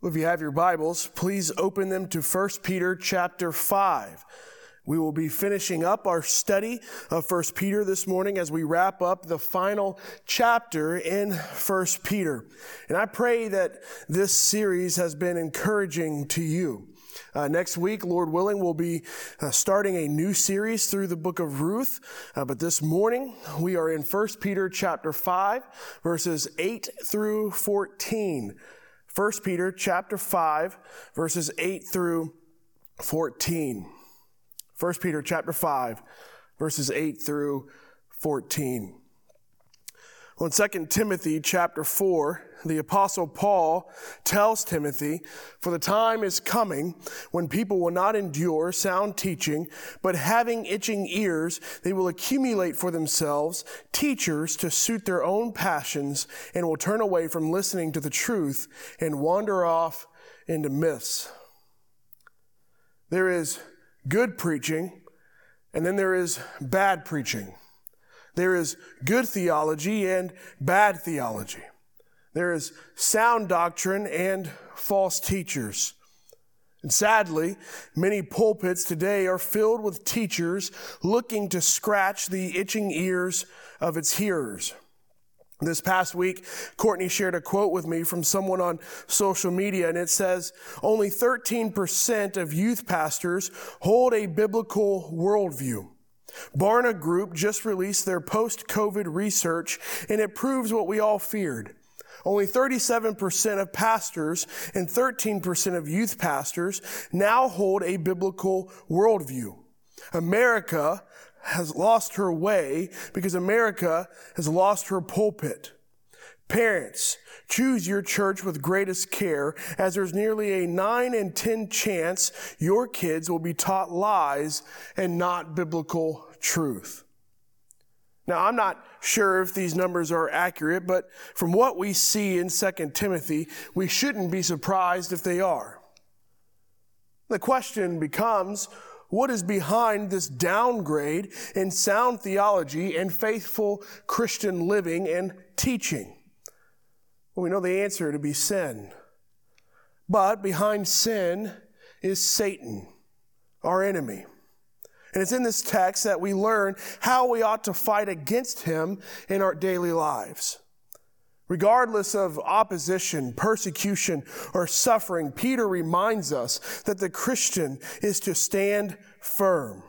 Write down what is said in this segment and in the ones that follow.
If you have your Bibles, please open them to 1 Peter chapter 5. We will be finishing up our study of 1 Peter this morning as we wrap up the final chapter in 1 Peter. And I pray that this series has been encouraging to you. Next week, Lord willing, we'll be starting a new series through the book of Ruth. But this morning, we are in 1 Peter chapter 5, verses 8 through 14. 1 Peter chapter 5, verses 8 through 14. 1 Peter chapter 5, verses 8 through 14. Well, in 2 Timothy chapter 4, the Apostle Paul tells Timothy, "For the time is coming when people will not endure sound teaching, but having itching ears, they will accumulate for themselves teachers to suit their own passions and will turn away from listening to the truth and wander off into myths." There is good preaching, and then there is bad preaching. There is good theology and bad theology. There is sound doctrine and false teachers. And sadly, many pulpits today are filled with teachers looking to scratch the itching ears of its hearers. This past week, Courtney shared a quote with me from someone on social media, and it says, "Only 13% of youth pastors hold a biblical worldview. Barna Group just released their post-COVID research, and it proves what we all feared. Only 37% of pastors and 13% of youth pastors now hold a biblical worldview. America has lost her way because America has lost her pulpit. Parents, choose your church with greatest care, as there's nearly a 9 in 10 chance your kids will be taught lies and not biblical truth." Now, I'm not sure if these numbers are accurate, but from what we see in 2 Timothy, we shouldn't be surprised if they are. The question becomes, what is behind this downgrade in sound theology and faithful Christian living and teaching? Well, we know the answer to be sin. But behind sin is Satan, our enemy. And it's in this text that we learn how we ought to fight against him in our daily lives. Regardless of opposition, persecution, or suffering, Peter reminds us that the Christian is to stand firm.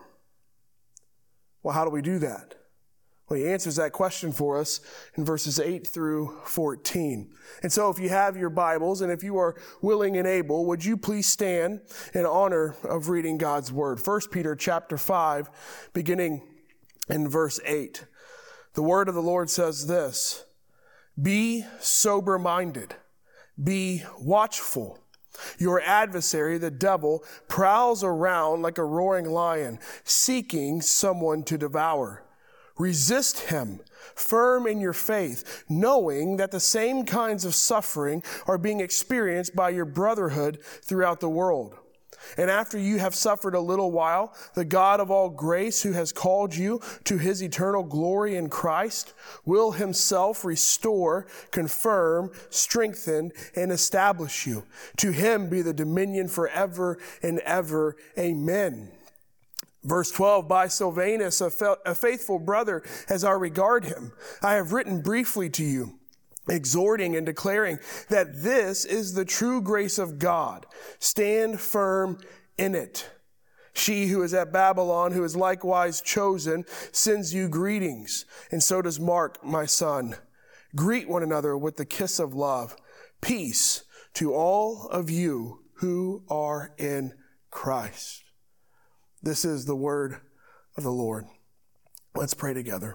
Well, how do we do that? Well, he answers that question for us in verses 8 through 14. And so if you have your Bibles, and if you are willing and able, would you please stand in honor of reading God's Word? 1 Peter chapter 5, beginning in verse 8. The Word of the Lord says this, "Be sober-minded, be watchful. Your adversary, the devil, prowls around like a roaring lion, seeking someone to devour. Resist him, firm in your faith, knowing that the same kinds of suffering are being experienced by your brotherhood throughout the world. And after you have suffered a little while, the God of all grace, who has called you to his eternal glory in Christ, will himself restore, confirm, strengthen, and establish you. To him be the dominion forever and ever. Amen." Verse 12, "By Silvanus, a faithful brother, as I regard him, I have written briefly to you, exhorting and declaring that this is the true grace of God. Stand firm in it. She who is at Babylon, who is likewise chosen, sends you greetings, and so does Mark, my son. Greet one another with the kiss of love. Peace to all of you who are in Christ." This is the word of the Lord. Let's pray together.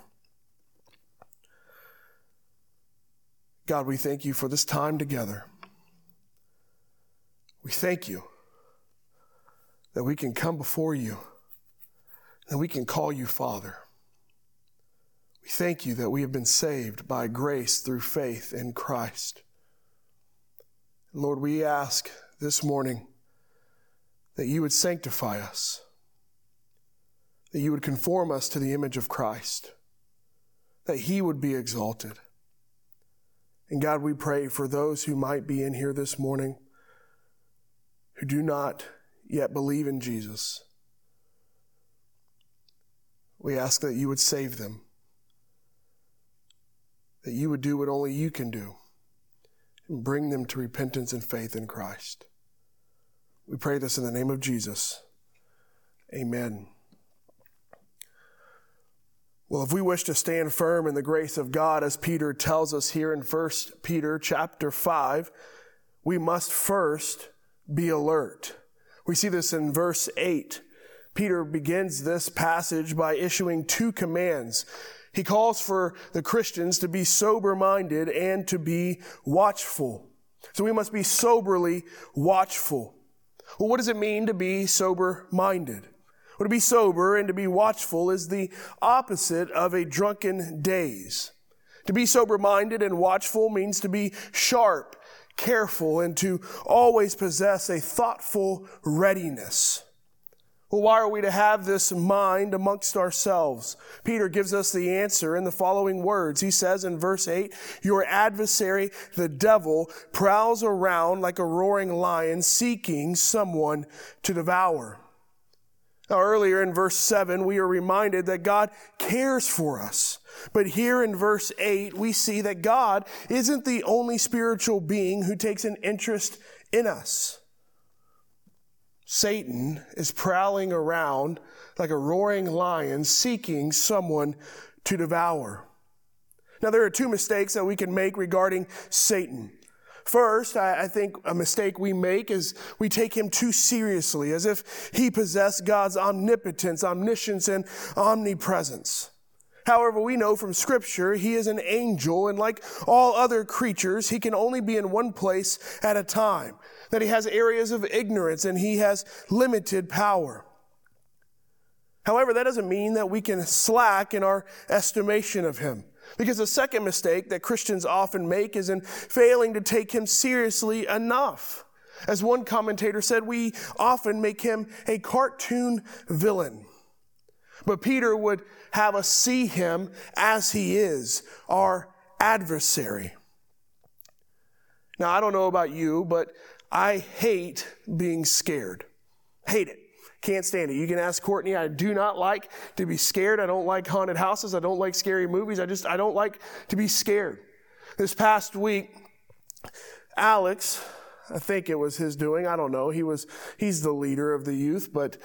God, we thank you for this time together. We thank you that we can come before you, that we can call you Father. We thank you that we have been saved by grace through faith in Christ. Lord, we ask this morning that you would sanctify us, that you would conform us to the image of Christ, that he would be exalted. And God, we pray for those who might be in here this morning who do not yet believe in Jesus. We ask that you would save them, that you would do what only you can do, and bring them to repentance and faith in Christ. We pray this in the name of Jesus. Amen. Well, if we wish to stand firm in the grace of God, as Peter tells us here in 1 Peter chapter 5, we must first be alert. We see this in verse 8. Peter begins this passage by issuing two commands. He calls for the Christians to be sober-minded and to be watchful. So we must be soberly watchful. Well, what does it mean to be sober-minded? Well, to be sober and to be watchful is the opposite of a drunken daze. To be sober-minded and watchful means to be sharp, careful, and to always possess a thoughtful readiness. Well, why are we to have this mind amongst ourselves? Peter gives us the answer in the following words. He says in verse 8, "Your adversary, the devil, prowls around like a roaring lion, seeking someone to devour." Now, earlier in verse 7, we are reminded that God cares for us. But here in verse 8, we see that God isn't the only spiritual being who takes an interest in us. Satan is prowling around like a roaring lion, seeking someone to devour. Now, there are two mistakes that we can make regarding Satan. First, I think a mistake we make is we take him too seriously, as if he possessed God's omnipotence, omniscience, and omnipresence. However, we know from Scripture he is an angel, and like all other creatures, he can only be in one place at a time, that he has areas of ignorance and he has limited power. However, that doesn't mean that we can slack in our estimation of him. Because the second mistake that Christians often make is in failing to take him seriously enough. As one commentator said, we often make him a cartoon villain. But Peter would have us see him as he is, our adversary. Now, I don't know about you, but I hate being scared. Hate it. Can't stand it. You can ask Courtney. I do not like to be scared. I don't like haunted houses. I don't like scary movies. I don't like to be scared. This past week, Alex, I think it was his doing. I don't know. He's the leader of the youth, but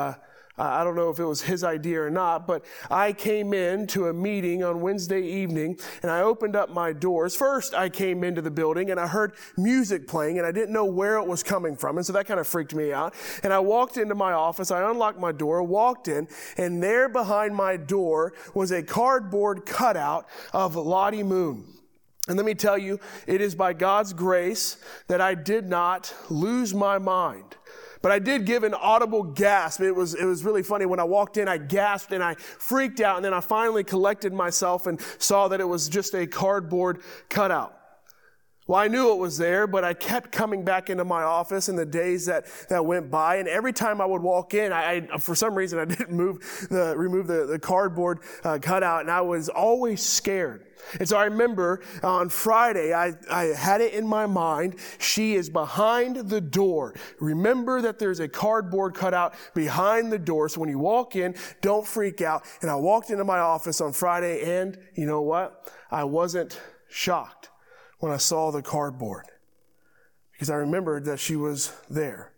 I don't know if it was his idea or not, but I came in to a meeting on Wednesday evening and I opened up my doors. First, I came into the building and I heard music playing and I didn't know where it was coming from. And so that kind of freaked me out. And I walked into my office. I unlocked my door, walked in, and there behind my door was a cardboard cutout of Lottie Moon. And let me tell you, it is by God's grace that I did not lose my mind. But I did give an audible gasp. It was really funny. When I walked in, I gasped and I freaked out. And then I finally collected myself and saw that it was just a cardboard cutout. Well, I knew it was there, but I kept coming back into my office in the days that went by. And every time I would walk in, I for some reason, I didn't remove the cardboard cutout. And I was always scared. And so I remember on Friday, I had it in my mind, she is behind the door. Remember that there's a cardboard cutout behind the door. So when you walk in, don't freak out. And I walked into my office on Friday, and you know what? I wasn't shocked when I saw the cardboard, because I remembered that she was there.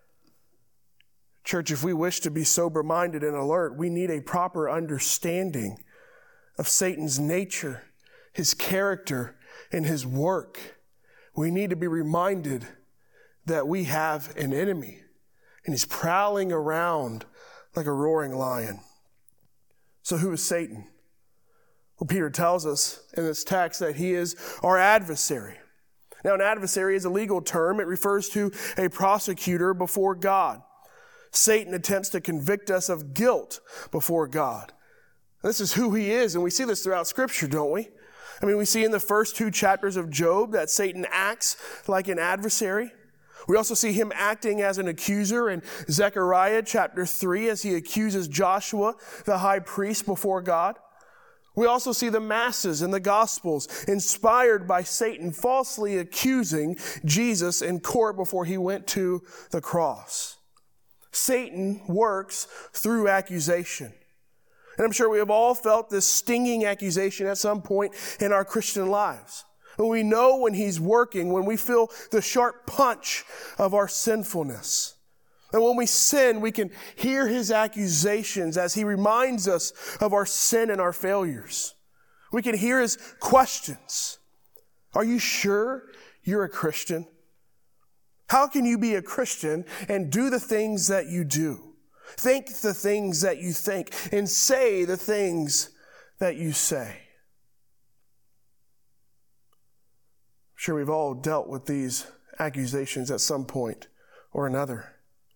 Church, if we wish to be sober-minded and alert, we need a proper understanding of Satan's nature, his character, and his work. We need to be reminded that we have an enemy, and he's prowling around like a roaring lion. So who is Satan? Well, Peter tells us in this text that he is our adversary. Now, an adversary is a legal term. It refers to a prosecutor before God. Satan attempts to convict us of guilt before God. This is who he is, and we see this throughout Scripture, don't we? I mean, we see in the first 2 chapters of Job that Satan acts like an adversary. We also see him acting as an accuser in Zechariah chapter 3 as he accuses Joshua, the high priest, before God. We also see the masses in the Gospels inspired by Satan falsely accusing Jesus in court before he went to the cross. Satan works through accusation. And I'm sure we have all felt this stinging accusation at some point in our Christian lives. And we know when he's working, when we feel the sharp punch of our sinfulness. And when we sin, we can hear his accusations as he reminds us of our sin and our failures. We can hear his questions. Are you sure you're a Christian? How can you be a Christian and do the things that you do? Think the things that you think and say the things that you say. I'm sure we've all dealt with these accusations at some point or another.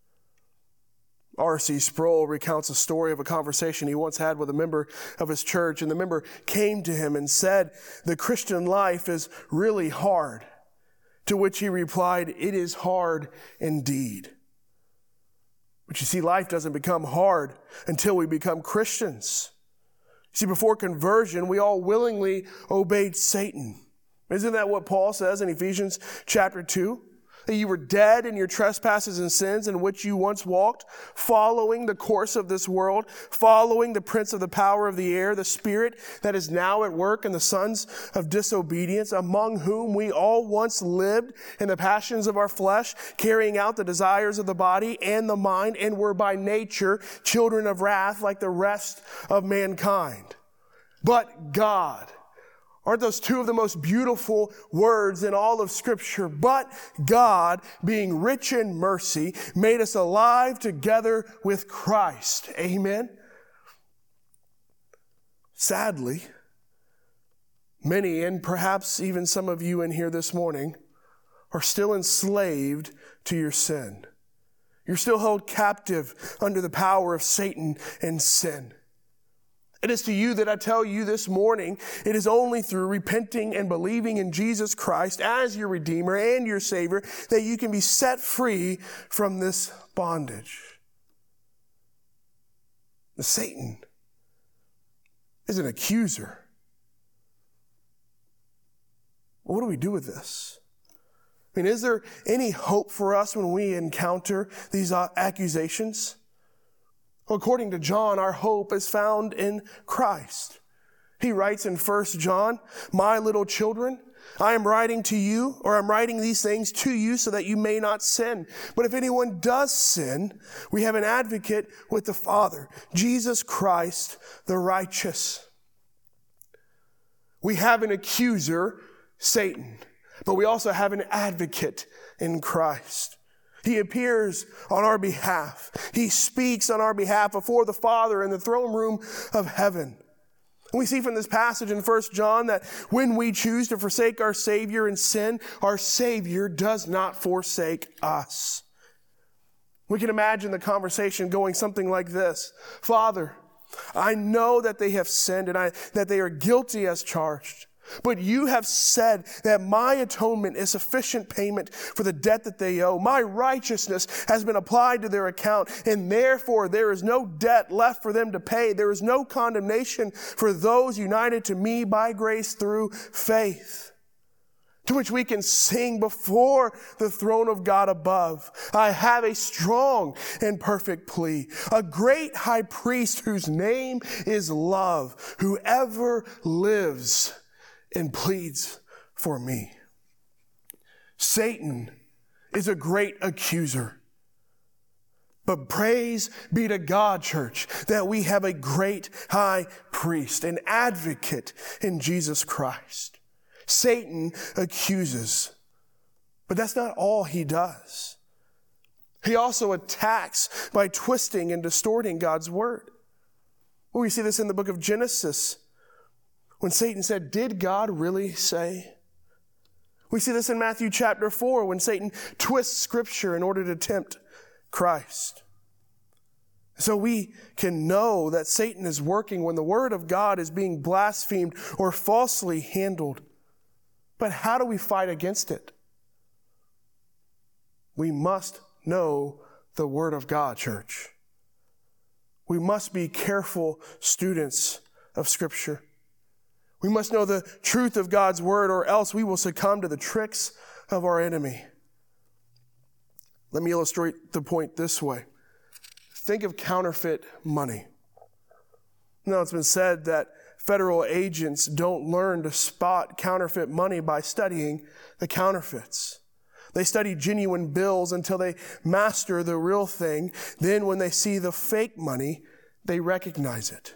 R.C. Sproul recounts a story of a conversation he once had with a member of his church, and the member came to him and said, "The Christian life is really hard." To which he replied, "It is hard indeed." But you see, life doesn't become hard until we become Christians. See, before conversion, we all willingly obeyed Satan. Isn't that what Paul says in Ephesians chapter 2? That you were dead in your trespasses and sins in which you once walked, following the course of this world, following the prince of the power of the air, the spirit that is now at work in the sons of disobedience, among whom we all once lived in the passions of our flesh, carrying out the desires of the body and the mind, and were by nature children of wrath like the rest of mankind. But God, aren't those two of the most beautiful words in all of Scripture? But God, being rich in mercy, made us alive together with Christ. Amen? Sadly, many, and perhaps even some of you in here this morning, are still enslaved to your sin. You're still held captive under the power of Satan and sin. It is to you that I tell you this morning, it is only through repenting and believing in Jesus Christ as your Redeemer and your Savior that you can be set free from this bondage. Satan is an accuser. What do we do with this? I mean, is there any hope for us when we encounter these accusations? Well, according to John, our hope is found in Christ. He writes in 1 John, "My little children, I am writing these things to you so that you may not sin. But if anyone does sin, we have an advocate with the Father, Jesus Christ, the righteous." We have an accuser, Satan, but we also have an advocate in Christ. He appears on our behalf. He speaks on our behalf before the Father in the throne room of heaven. And we see from this passage in 1 John that when we choose to forsake our Savior in sin, our Savior does not forsake us. We can imagine the conversation going something like this: "Father, I know that they have sinned and that they are guilty as charged. But you have said that my atonement is sufficient payment for the debt that they owe. My righteousness has been applied to their account, and therefore there is no debt left for them to pay. There is no condemnation for those united to me by grace through faith." To which we can sing before the throne of God above, "I have a strong and perfect plea, a great high priest whose name is love, who ever lives and pleads for me." Satan is a great accuser. But praise be to God, church, that we have a great high priest, an advocate in Jesus Christ. Satan accuses, but that's not all he does. He also attacks by twisting and distorting God's word. Well, we see this in the book of Genesis, when Satan said, "Did God really say?" We see this in Matthew chapter 4, when Satan twists Scripture in order to tempt Christ. So we can know that Satan is working when the Word of God is being blasphemed or falsely handled. But how do we fight against it? We must know the Word of God, church. We must be careful students of Scripture. We must know the truth of God's word, or else we will succumb to the tricks of our enemy. Let me illustrate the point this way. Think of counterfeit money. Now, it's been said that federal agents don't learn to spot counterfeit money by studying the counterfeits. They study genuine bills until they master the real thing. Then when they see the fake money, they recognize it.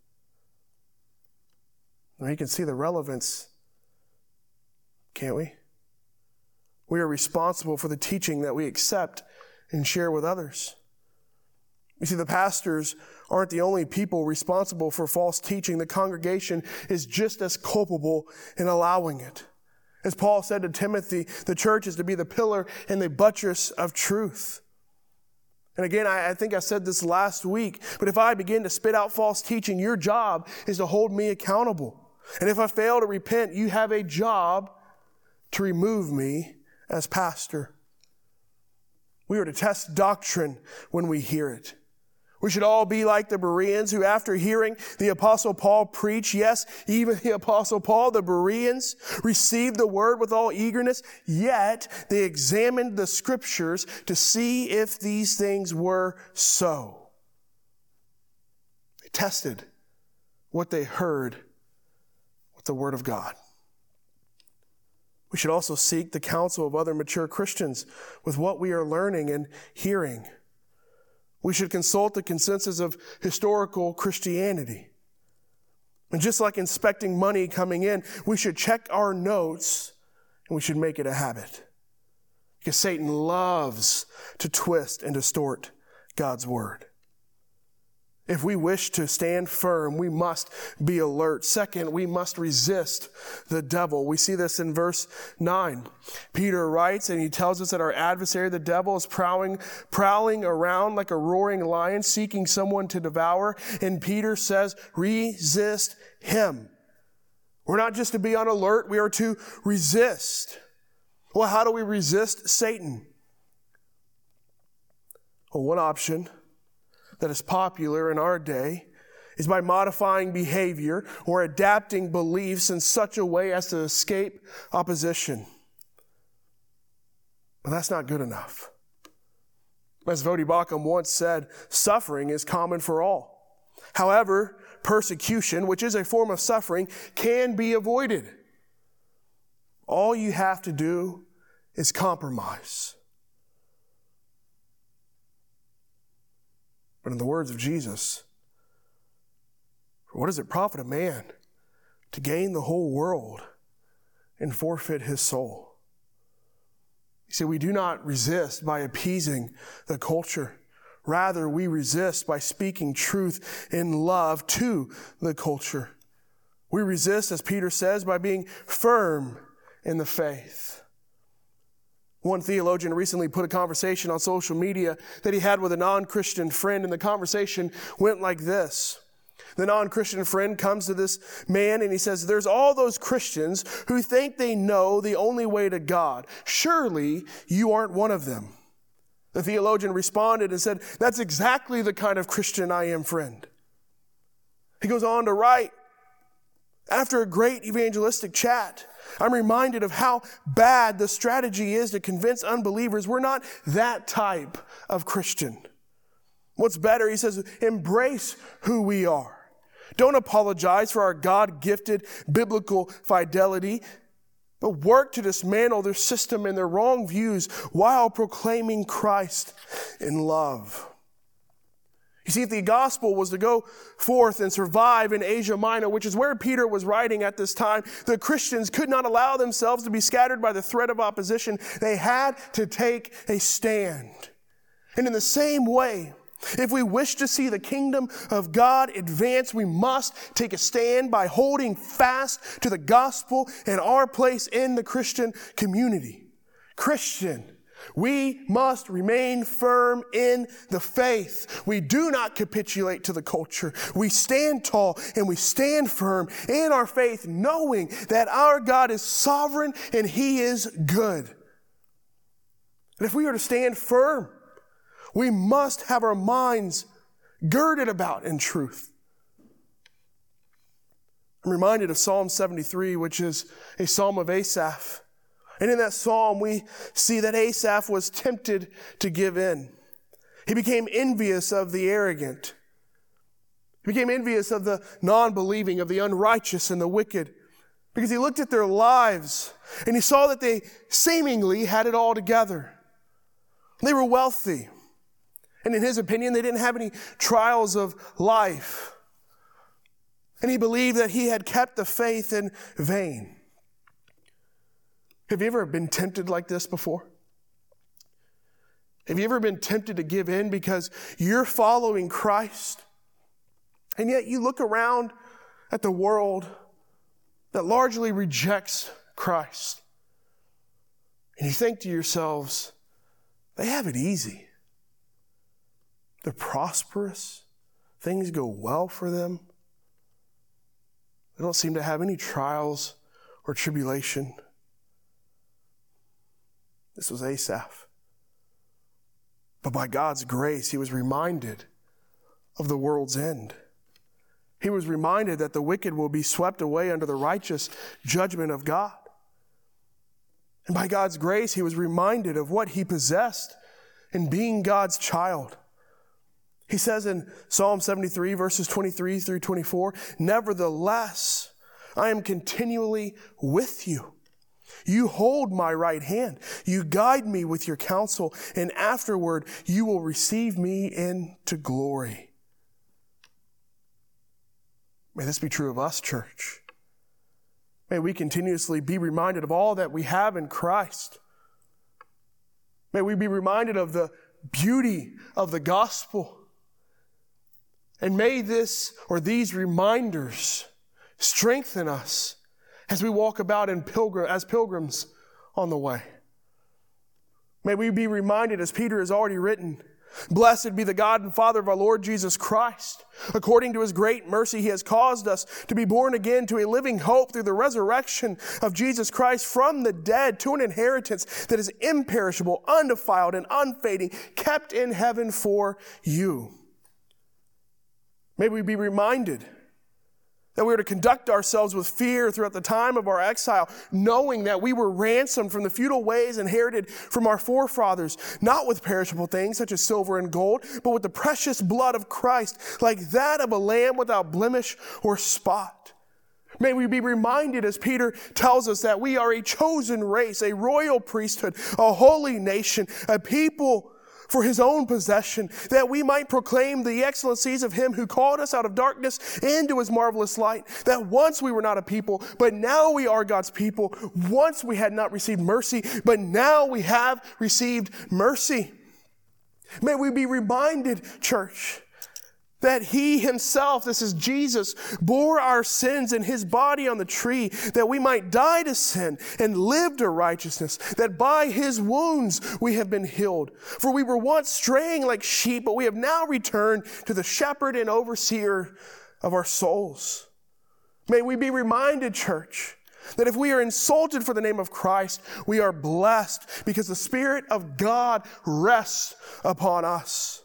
Now you can see the relevance, can't we? We are responsible for the teaching that we accept and share with others. You see, the pastors aren't the only people responsible for false teaching. The congregation is just as culpable in allowing it. As Paul said to Timothy, the church is to be the pillar and the buttress of truth. And again, I think I said this last week, but if I begin to spit out false teaching, your job is to hold me accountable. And if I fail to repent, you have a job to remove me as pastor. We are to test doctrine when we hear it. We should all be like the Bereans who, after hearing the Apostle Paul preach, yes, even the Apostle Paul, the Bereans received the word with all eagerness, yet they examined the scriptures to see if these things were so. They tested what they heard with the word of God. We should also seek the counsel of other mature Christians with what we are learning and hearing. We should consult the consensus of historical Christianity. And just like inspecting money coming in, we should check our notes and we should make it a habit. Because Satan loves to twist and distort God's word. If we wish to stand firm, we must be alert. Second, we must resist the devil. We see this in verse 9. Peter writes, and he tells us that our adversary, the devil, is prowling around like a roaring lion, seeking someone to devour. And Peter says, resist him. We're not just to be on alert, we are to resist. Well, how do we resist Satan? Well, one option that is popular in our day is by modifying behavior or adapting beliefs in such a way as to escape opposition. But that's not good enough. As Voddie Baucham once said, suffering is common for all. However, persecution, which is a form of suffering, can be avoided. All you have to do is compromise. But in the words of Jesus, what does it profit a man to gain the whole world and forfeit his soul? You see, we do not resist by appeasing the culture. Rather, we resist by speaking truth in love to the culture. We resist, as Peter says, by being firm in the faith. One theologian recently put a conversation on social media that he had with a non-Christian friend, and the conversation went like this. The non-Christian friend comes to this man and he says, there's all those Christians who think they know the only way to God. Surely you aren't one of them. The theologian responded and said, that's exactly the kind of Christian I am, friend. He goes on to write, after a great evangelistic chat, I'm reminded of how bad the strategy is to convince unbelievers we're not that type of Christian. What's better, he says, embrace who we are. Don't apologize for our God-gifted biblical fidelity, but work to dismantle their system and their wrong views while proclaiming Christ in love. You see, if the gospel was to go forth and survive in Asia Minor, which is where Peter was writing at this time, the Christians could not allow themselves to be scattered by the threat of opposition. They had to take a stand. And in the same way, if we wish to see the kingdom of God advance, we must take a stand by holding fast to the gospel and our place in the Christian community. Christian, we must remain firm in the faith. We do not capitulate to the culture. We stand tall and we stand firm in our faith, knowing that our God is sovereign and He is good. And if we are to stand firm, we must have our minds girded about in truth. I'm reminded of Psalm 73, which is a psalm of Asaph. And in that psalm, we see that Asaph was tempted to give in. He became envious of the arrogant. He became envious of the non-believing, of the unrighteous and the wicked, because he looked at their lives and he saw that they seemingly had it all together. They were wealthy. And in his opinion, they didn't have any trials of life. And he believed that he had kept the faith in vain. Have you ever been tempted like this before? Have you ever been tempted to give in because you're following Christ, and yet you look around at the world that largely rejects Christ, and you think to yourselves, they have it easy. They're prosperous. Things go well for them. They don't seem to have any trials or tribulation. This was Asaph. But by God's grace, he was reminded of the world's end. He was reminded that the wicked will be swept away under the righteous judgment of God. And by God's grace, he was reminded of what he possessed in being God's child. He says in Psalm 73, verses 23 through 24, "Nevertheless, I am continually with you. You hold my right hand. You guide me with your counsel, and afterward you will receive me into glory." May this be true of us, church. May we continuously be reminded of all that we have in Christ. May we be reminded of the beauty of the gospel. And may these reminders strengthen us as we walk about as pilgrims on the way. May we be reminded, as Peter has already written, "Blessed be the God and Father of our Lord Jesus Christ. According to his great mercy, he has caused us to be born again to a living hope through the resurrection of Jesus Christ from the dead, to an inheritance that is imperishable, undefiled, and unfading, kept in heaven for you." May we be reminded that we are to conduct ourselves with fear throughout the time of our exile, knowing that we were ransomed from the futile ways inherited from our forefathers, not with perishable things such as silver and gold, but with the precious blood of Christ, like that of a lamb without blemish or spot. May we be reminded, as Peter tells us, that we are a chosen race, a royal priesthood, a holy nation, a people for his own possession, that we might proclaim the excellencies of him who called us out of darkness into his marvelous light. That once we were not a people, but now we are God's people. Once we had not received mercy, but now we have received mercy. May we be reminded, church, that he himself, this is Jesus, bore our sins in his body on the tree, that we might die to sin and live to righteousness, that by his wounds we have been healed. For we were once straying like sheep, but we have now returned to the shepherd and overseer of our souls. May we be reminded, church, that if we are insulted for the name of Christ, we are blessed because the Spirit of God rests upon us.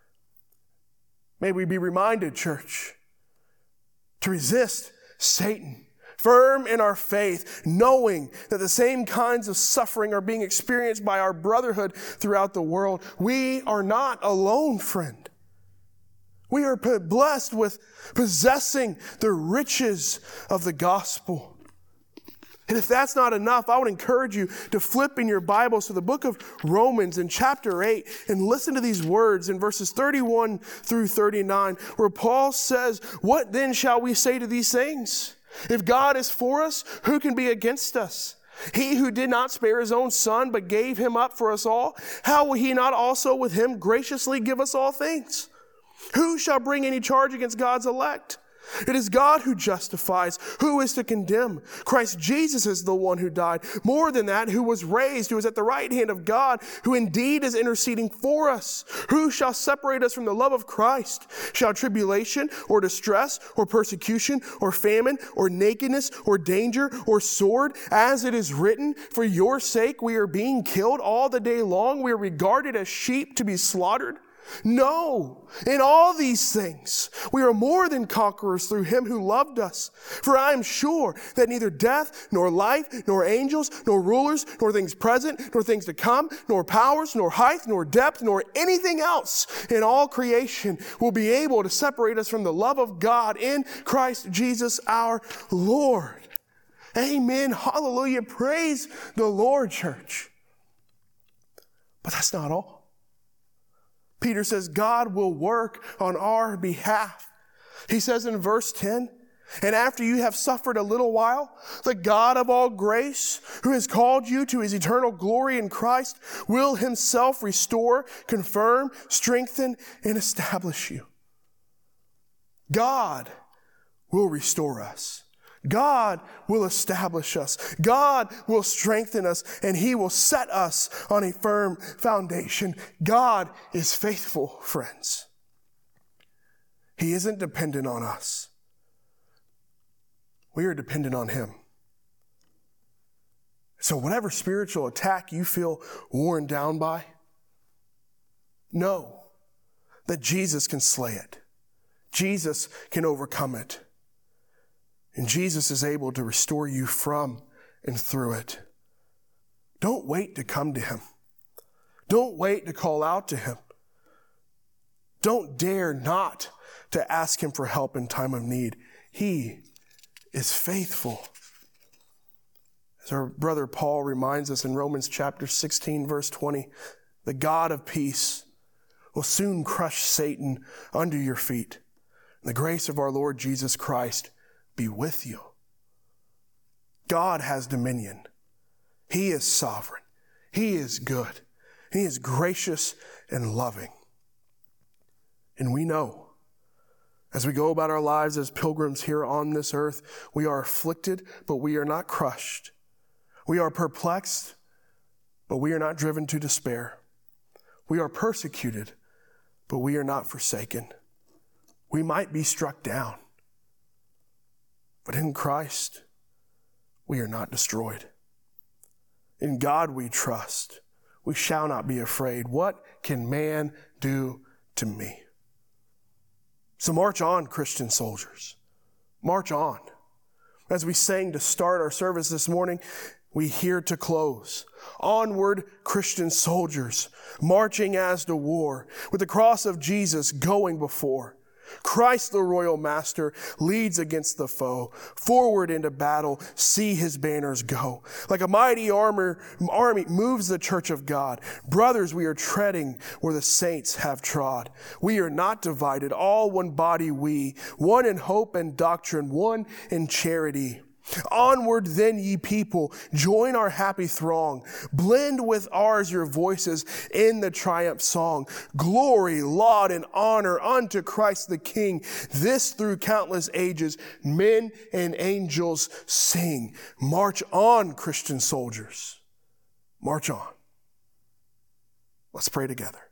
May we be reminded, church, to resist Satan, firm in our faith, knowing that the same kinds of suffering are being experienced by our brotherhood throughout the world. We are not alone, friend. We are blessed with possessing the riches of the gospel. And if that's not enough, I would encourage you to flip in your Bibles to the book of Romans in chapter 8 and listen to these words in verses 31 through 39, where Paul says, "What then shall we say to these things? If God is for us, who can be against us? He who did not spare his own son, but gave him up for us all, how will he not also with him graciously give us all things? Who shall bring any charge against God's elect? It is God who justifies. Who is to condemn? Christ Jesus is the one who died. More than that, who was raised, who is at the right hand of God, who indeed is interceding for us. Who shall separate us from the love of Christ? Shall tribulation or distress or persecution or famine or nakedness or danger or sword? As it is written, for your sake we are being killed all the day long. We are regarded as sheep to be slaughtered. No, in all these things, we are more than conquerors through him who loved us. For I am sure that neither death, nor life, nor angels, nor rulers, nor things present, nor things to come, nor powers, nor height, nor depth, nor anything else in all creation will be able to separate us from the love of God in Christ Jesus our Lord. Amen. Hallelujah. Praise the Lord, church. But that's not all. Peter says God will work on our behalf. He says in verse 10, and after you have suffered a little while, the God of all grace, who has called you to his eternal glory in Christ, will himself restore, confirm, strengthen, and establish you. God will restore us. God will establish us. God will strengthen us, and he will set us on a firm foundation. God is faithful, friends. He isn't dependent on us. We are dependent on him. So whatever spiritual attack you feel worn down by, know that Jesus can slay it. Jesus can overcome it. And Jesus is able to restore you from and through it. Don't wait to come to him. Don't wait to call out to him. Don't dare not to ask him for help in time of need. He is faithful. As our brother Paul reminds us in Romans chapter 16, verse 20, the God of peace will soon crush Satan under your feet. The grace of our Lord Jesus Christ be with you. God has dominion. He is sovereign. He is good. He is gracious and loving. And we know, as we go about our lives as pilgrims here on this earth, we are afflicted, but we are not crushed. We are perplexed, but we are not driven to despair. We are persecuted, but we are not forsaken. We might be struck down, but in Christ, we are not destroyed. In God we trust. We shall not be afraid. What can man do to me? So march on, Christian soldiers. March on. As we sang to start our service this morning, we hear to close. Onward, Christian soldiers, marching as to war, with the cross of Jesus going before. Christ the royal master leads against the foe. Forward into battle, see his banners go. Like a mighty army moves the church of God. Brothers, we are treading where the saints have trod. We are not divided, all one body we, one in hope and doctrine, one in charity. Onward then, ye people, join our happy throng. Blend with ours your voices in the triumph song. Glory, laud, and honor unto Christ the King. This through countless ages, men and angels sing. March on, Christian soldiers. March on. Let's pray together.